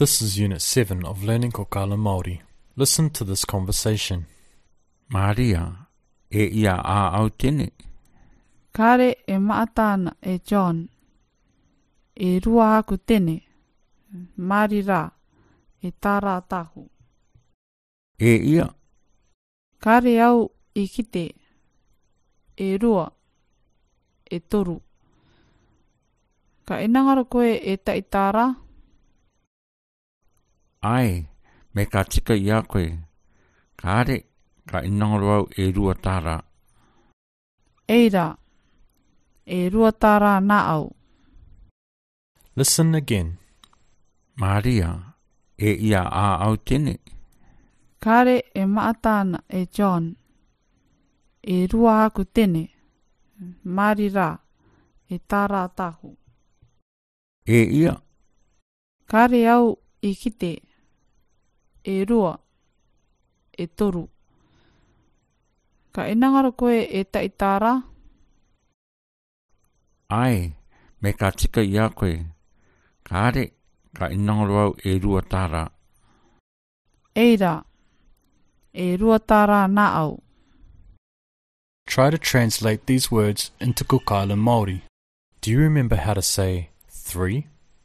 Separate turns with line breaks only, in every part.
This is Unit 7 of Learning Kokala Māori. Listen to this conversation.
Maria, e ia a au tene.
Kare e maatāna e John. E rua aku tene. Mari rā. E tāra tahu.
E ia,
Kare au I kite. E rua. E toru. Ka inangaro koe e taitara.
ai, me ka tika ia koe. Kare, ka inangaro au e rua tāra.
Eira. E rua tāra nā au.
Listen again.
Maria, e ia a au tene.
Kare e maatāna e John. E rua aku tene. Mari rā. E tāra tahu.
E ia,
Kare au I kite. E rua. E toru. Ka inangaro koe e taitara.
ai, me ka tika ia koe. Kare, ka inangaro au e rua tāra.
Eira. E rua tāra nā au.
Try to translate these words into Kokala Māori. Do you remember how to say 3?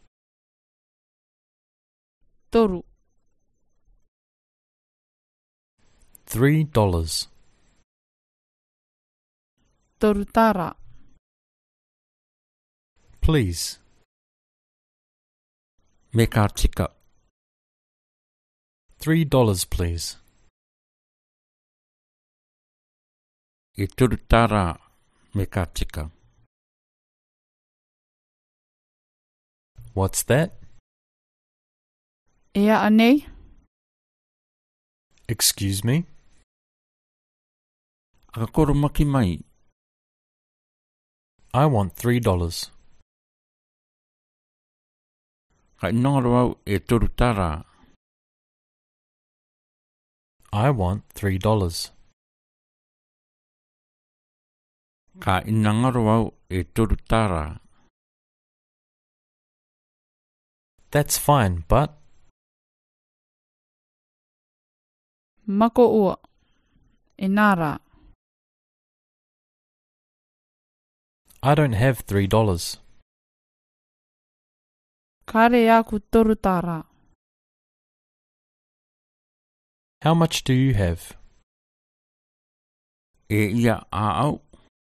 Toru.
$3.
Toru tāra.
Please.
Me ka tika.
$3, please.
E turu tāra, me ka tika.
What's that?
Ea anei.
Excuse me?
Aka koro maki mai.
I want $3.
Ka inangaro au e turu tāra.
I want $3.
Ka inangaro au e turu tāra.
That's fine, but
Mako ua. E nara.
I don't have $3.
Kare aku toru tāra.
How much do you have?
E ia a au.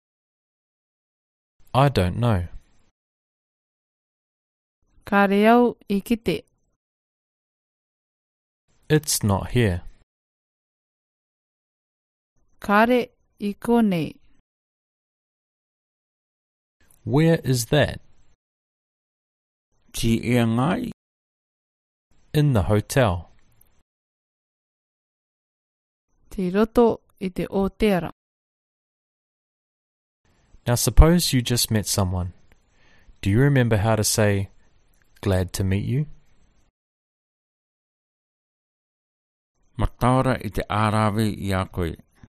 I don't know.
Kare au I kite.
It's not here.
Kare I konei.
Where is that?
Ti ea ngai.
In the hotel.
Te roto I te otera.
Now suppose you just met someone. Do you remember how to say, glad to meet you?
Mataora I te ārawe I a koe.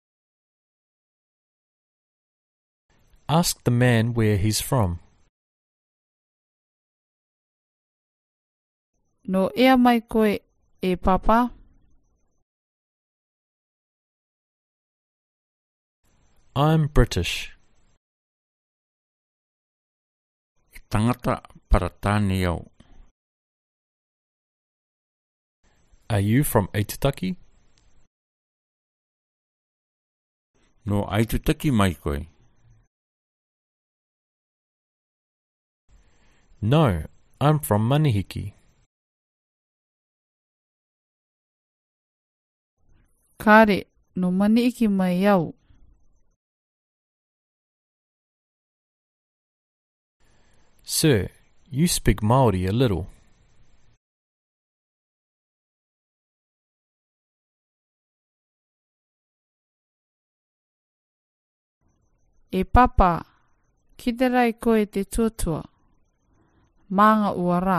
Ask the man where he's from.
No ea mai koe e papa.
I'm British.
E tangata paratāne au.
Are you from Aitutaki?
No aitutaki mai koe.
No, I'm from Manihiki.
Kare no mani iki mai au.
Sir, you speak Māori a little.
E papa. Kiterai koe te tuatua. Manga ua rā.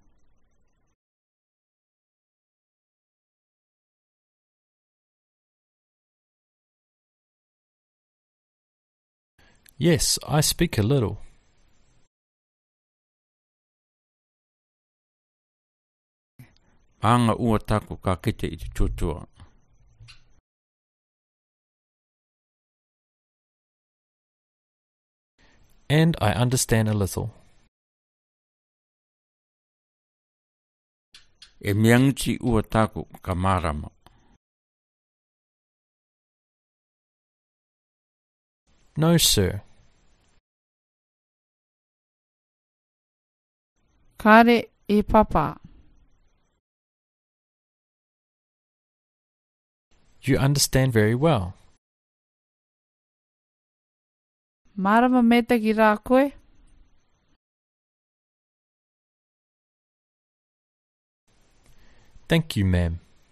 Yes, I speak a little.
Anga ua taku ka kite i te tutua.
And I understand a little.
E miangiti ua taku ka marama.
No, sir.
Kare e papa.
You understand very well.
Marama meta ki rā koe?
Thank you, ma'am.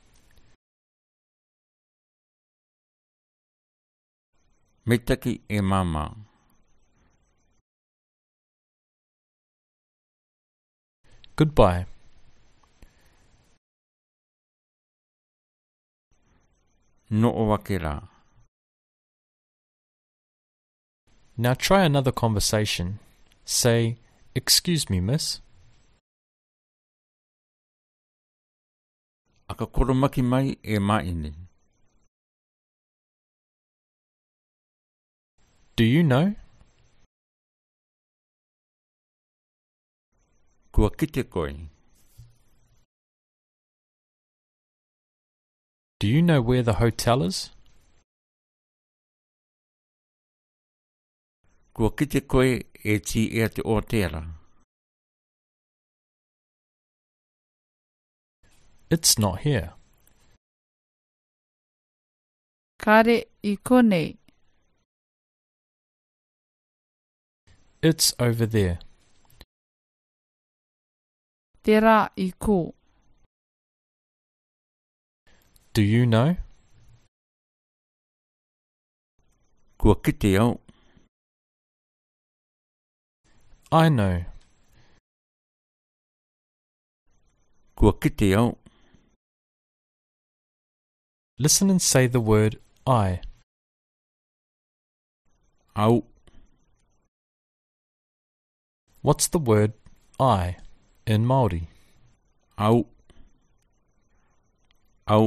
Metaki e mama.
Goodbye.
No o wakera.
Now try another conversation. Say, "Excuse me, miss."
Aka koromaki mai e maini.
Do you know?
Kua kite koe.
Do you know where the hotel is?
Kua kite koe e ti ea te otera.
It's not here.
Kare I konei.
It's over there.
Te rā I ko.
Do you know?
Kua kite au.
I know.
Kua kite au.
Listen and say the word I.
Au.
What's the word I in Māori?
Au. Au.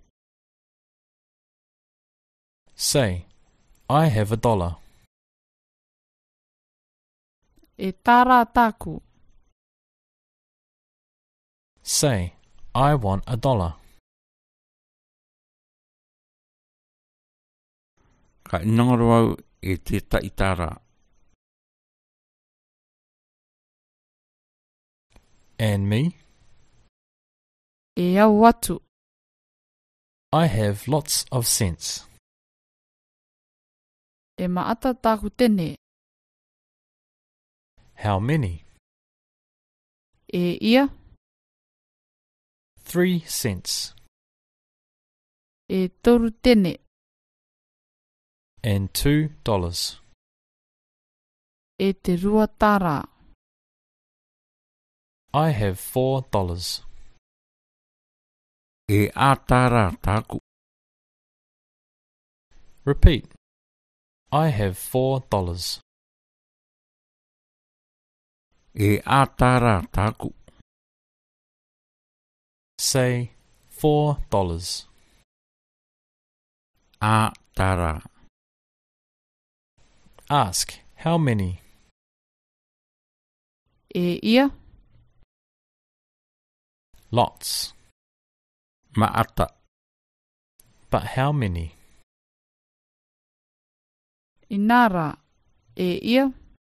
Say, "I have $1."
E tārā tāku.
Say, "I want $1."
Ka inongaro au e te taitara.
And me?
E au atu.
I have lots of sense.
E maata tāku tene.
How many?
E ia.
3 cents.
E toru tene.
And $2.
E te rua tārā.
I have $4.
E ātara tāku.
Repeat. I have $4.
E ātara tāku.
Say, $4.
Ātara.
Ask, how many?
E ia.
Lots.
Maata.
But how many?
Inara. E ia.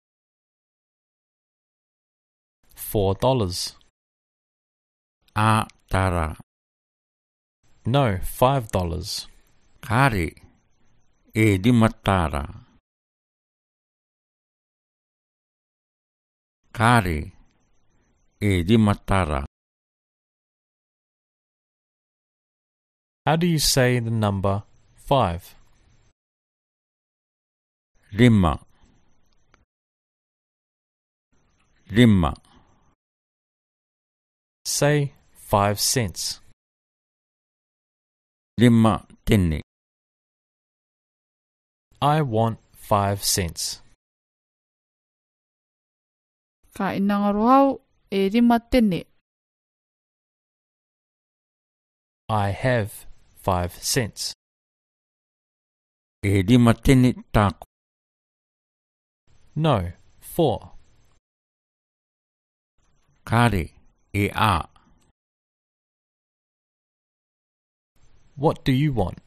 $4.
Ātara.
No, $5.
Kare. E dimatara. Kare. E dimatara.
How do you say the number 5?
Lima. Lima.
Say 5 cents.
Lima tene.
I want 5 cents.
Ka inangaro au e rima tene.
I have 5 cents.
E 5 tene tāku.
No, 4.
Kāre, e ā.
What do you want?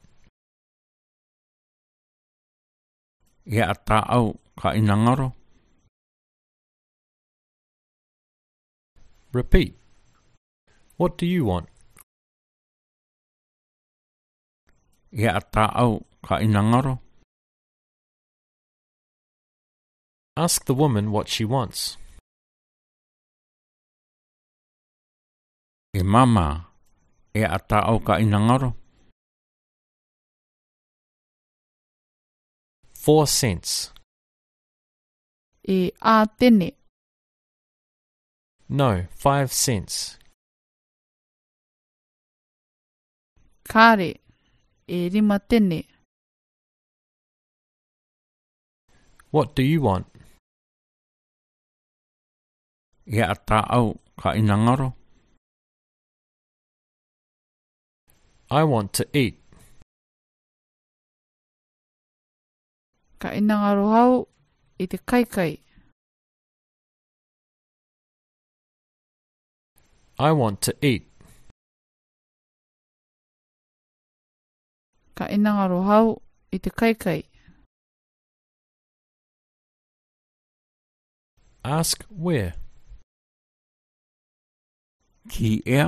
E a tāau ka inangaro.
Repeat. What do you want?
E a tāau ka inangaro.
Ask the woman what she wants.
E mama, e a tāau ka inangaro.
4 cents.
E a tene.
No, 5 cents.
Kāre, e 5 tene.
What do you want?
E a tāau ka inangaro.
I want to eat.
Ka inangaro hau i te kaikai.
I want to eat.
Ka inangaro hau i te kaikai.
Ask where.
Ki ea.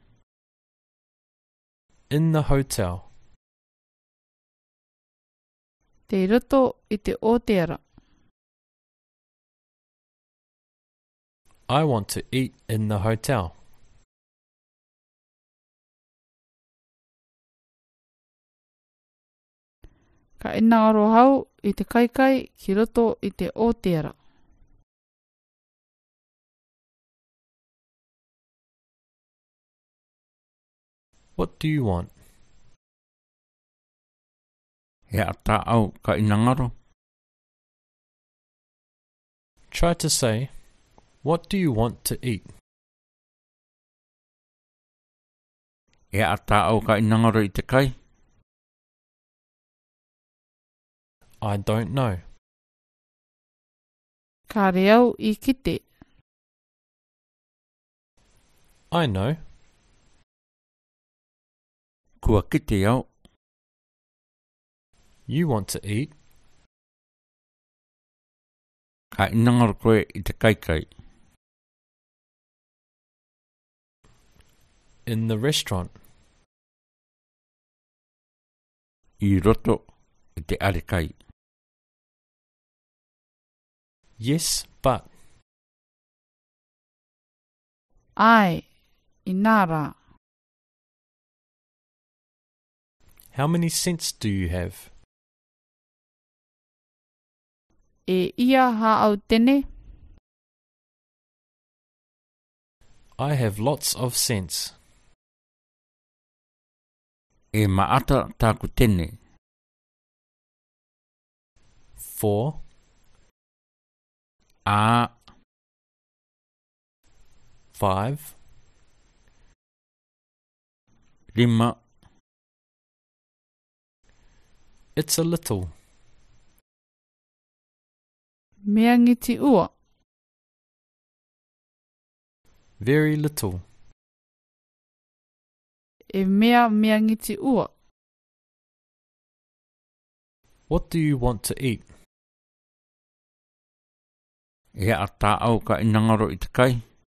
In the hotel.
Te roto i te ōtera.
I want to eat in the hotel.
Ka inangaro hau i te kaikai ki roto i te ōtera.
What do you want?
E a tāau ka inangaro.
Try to say, what do you want to eat?
E a tāau ka inangaro i te kai.
I don't know.
Ka reau i kite.
I know.
Kua kite au.
You want to eat.
Ka inangaro koe i te kaikai.
In the restaurant.
I roto i te arekai.
Yes, but.
Ai, i nara.
How many cents do you have?
E ia haau tene.
I have lots of cents.
E maata tāku tene.
4.
A
5.
5.
It's a little.
Mea ngiti ua.
Very little.
E mea ngiti ua.
What do you want to eat?
E a tāau ka inangaro i te kai.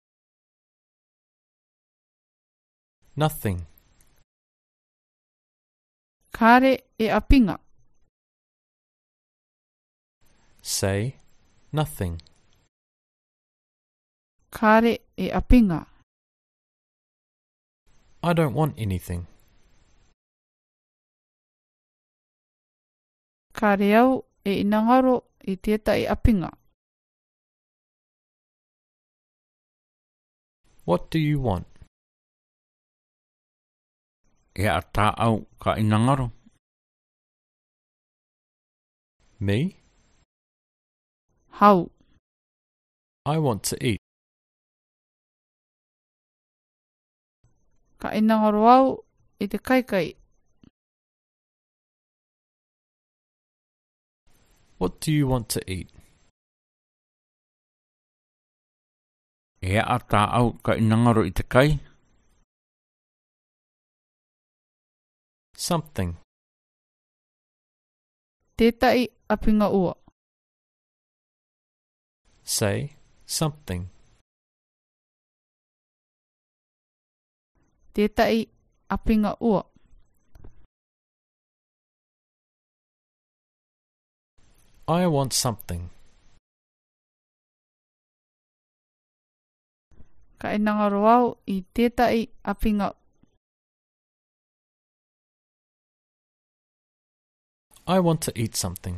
Nothing.
Kāre e apinga.
Say nothing.
Kāre e apinga.
I don't want anything.
Kāre au e inangaro i tētai apinga.
What do you want?
E a tāau ka inangaro.
Me?
Hau.
I want to eat.
Ka inangaro au I te kaikai.
What do you want to eat?
E a tā au ka inangaro I te kai?
Something.
Tētai apinga ua.
Say something.
Tētai apinga ua.
I want something.
Ka inangaro au I tētai apinga.
I want to eat something.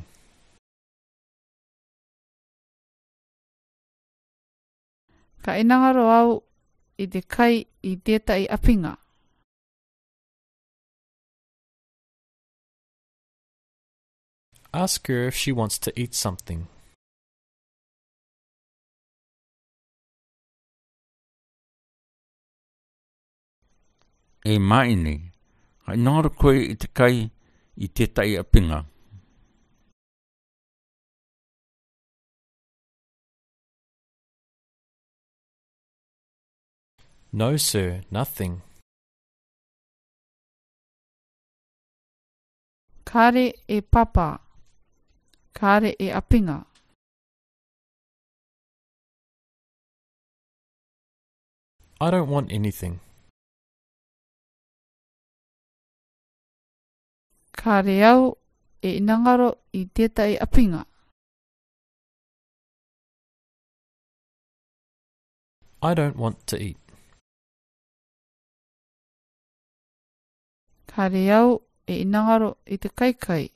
Ka inangaro au I te kai I tētai apinga.
Ask her if she wants to eat something.
E maini, hai nāra koe I te kai I tētai apinga.
No, sir, nothing.
Kare e papa. Kare e apinga.
I don't want anything.
Kare au e inangaro I tētai apinga.
I don't want to eat.
Kare au e inangaro I te kaikai.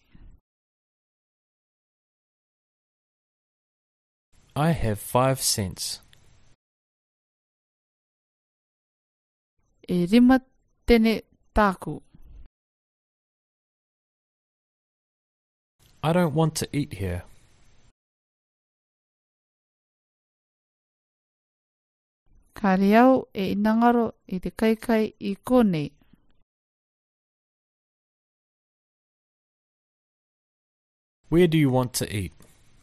I have 5 cents.
E rima tene tāku.
I don't want to eat here.
Kare au e inangaro I te kaikai I konei.
Where do you want to eat?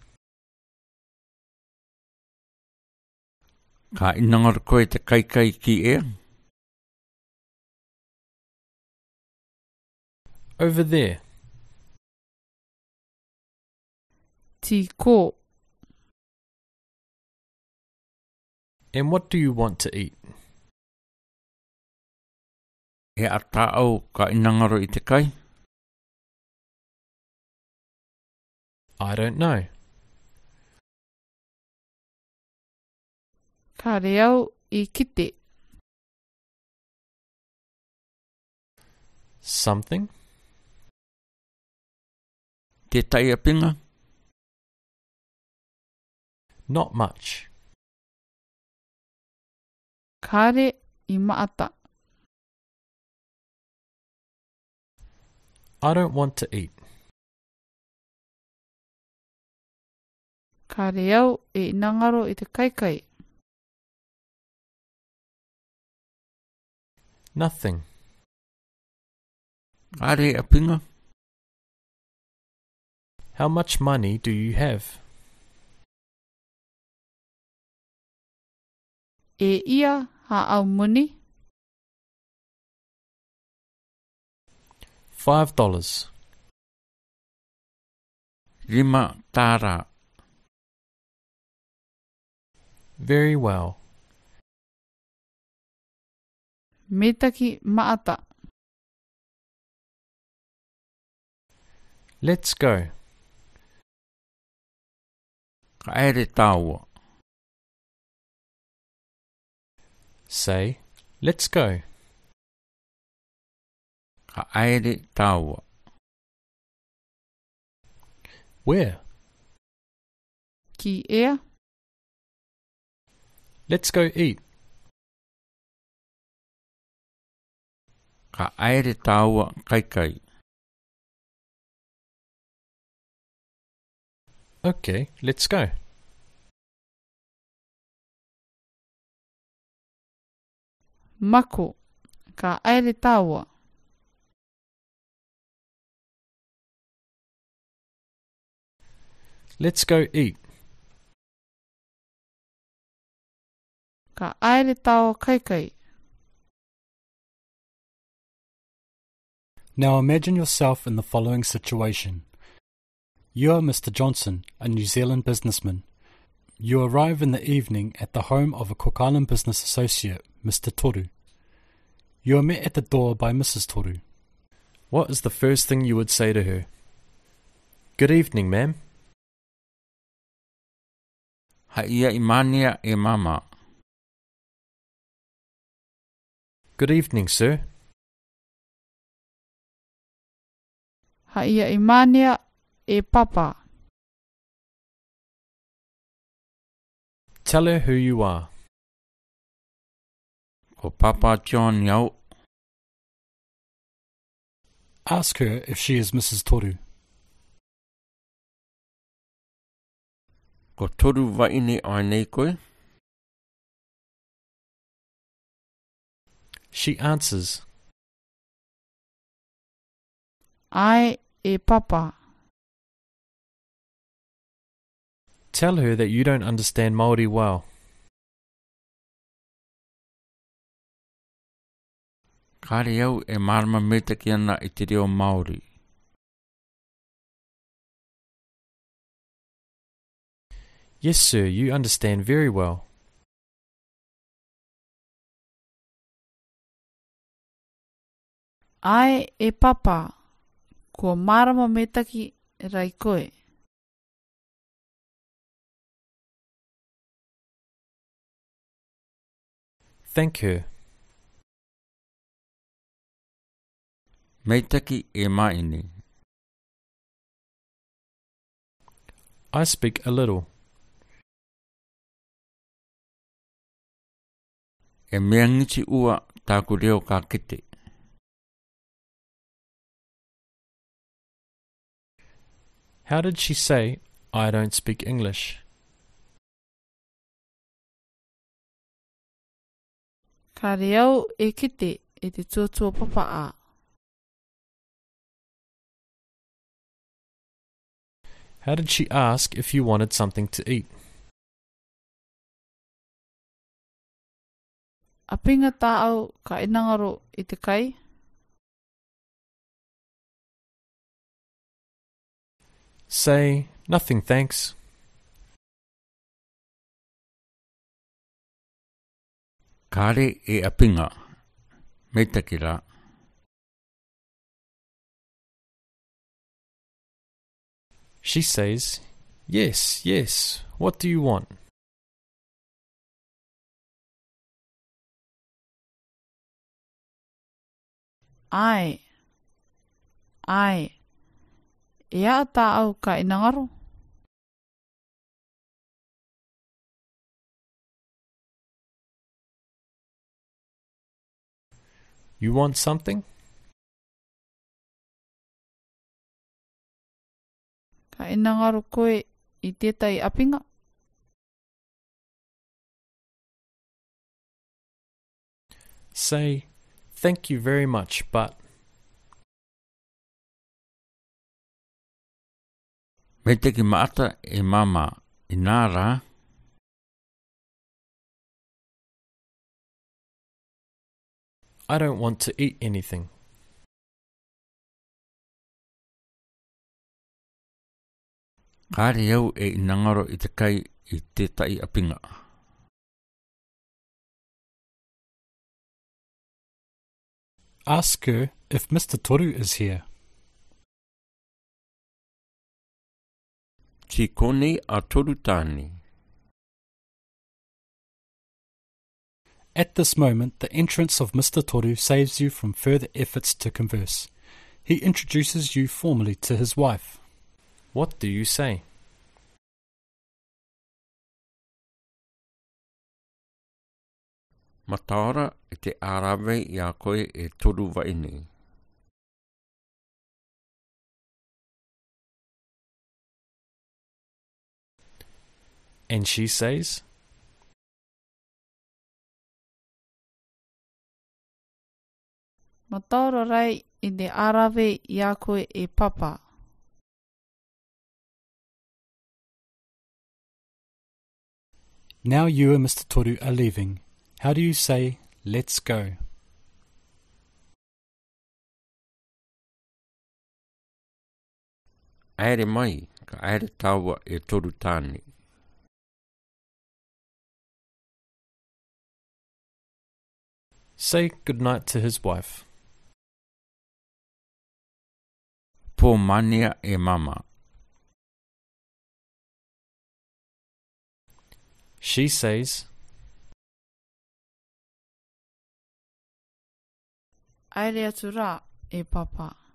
Ka inangaro koe te kaikai ki e?
Over there.
Tiko.
And what do you want to eat?
E a tā au ka inangaro I te kai?
I don't know.
Kare au I kite.
Something?
Tētai apinga?
Not much.
Kare I maata.
I don't want to eat.
Kare au e inangaro I te kaikai.
Nothing.
Kare apinga?
How much money do you have?
E ia ha au muni.
$5.
Rima tāra.
Very well.
Metaki maata.
Let's go.
Ka ere tāua.
Say, let's go.
Ka ere tāua.
Where?
Ki ea.
Let's go eat.
Ka ere tāua kaikai.
Okay, let's go.
Mako. Ka aere tāua.
Let's go eat.
Ka aere tau kaikai.
Now imagine yourself in the following situation. You are Mr. Johnson, a New Zealand businessman. You arrive in the evening at the home of a Cook Island business associate, Mr. Toru. You are met at the door by Mrs. Toru. What is the first thing you would say to her? Good evening, ma'am.
Haia imania e mama.
Good evening, sir.
Haia imania e papa.
Tell her who you are.
Ko Papa John iau.
Ask her if she is Mrs. Toru.
Ko toru waine ai nei koe.
She answers.
Ai e papa.
Tell her that you don't understand Māori well.
Kare au e marama metaki ana i te reo Māori.
Yes, sir, you understand very well.
Ai e papa. Kua marama metaki rai koe.
Thank her.
Meitaki e maini.
I speak a little.
E mea ngiti ua tāku reo ka kite.
How did she say, I don't speak English?
Ka reau e kite e te tuatua papa a.
How did she ask if you wanted something to eat?
A pinga tāau ka inangaro i te kai.
Say, nothing thanks.
Kare e apinga. Meitaki rā.
She says, yes, yes, what do you want?
Ai. Ai. Ia tāau ka inangaro.
You want something?
Ka inangaro koe i tētai apinga.
Say, thank you very much, but...
Meitaki maata e mama i nā rā.
I don't want to eat anything.
Kare au e inangaro i te kai i tētai apinga.
Ask her if Mr. Toru is here.
Ti konei a toru tāni.
At this moment, the entrance of Mr. Toru saves you from further efforts to converse. He introduces you formally to his wife. What do you say?
Mataora i te arawe i a koe e toru waini.
And she says,
Mataoro rai i te arawe i a koe e papa.
Now you and Mr. Toru are leaving. How do you say, let's go?
Aere mai, ka aere taua e toru tāne.
Say good night to his wife.
Po mania e mama.
She says,
Aere atu rā e papa.